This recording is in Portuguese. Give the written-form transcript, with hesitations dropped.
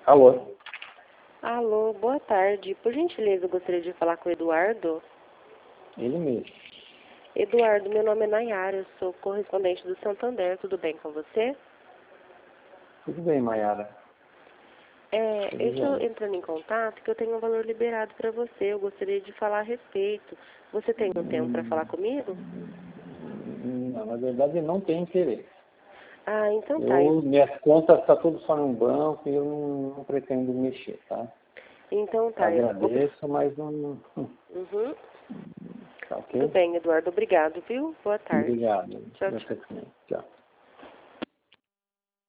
Alô? Alô, boa tarde. Por gentileza, eu gostaria de falar com o Eduardo. Ele mesmo. Eduardo, meu nome é Nayara, eu sou correspondente do Santander. Tudo bem com você? Tudo bem, Mayara. Eu estou entrando em contato porque eu tenho um valor liberado para você. Eu gostaria de falar a respeito. Você tem um tempo para falar comigo? Não, na verdade, não tem interesse. Ah, então tá. Minhas contas estão tudo só no banco e eu não pretendo mexer, tá? Então tá. Agradeço, mas não... Uhum. Tá ok? Tudo bem, Eduardo. Obrigado, viu? Boa tarde. Obrigado. Tchau, Você tchau. também. Tchau.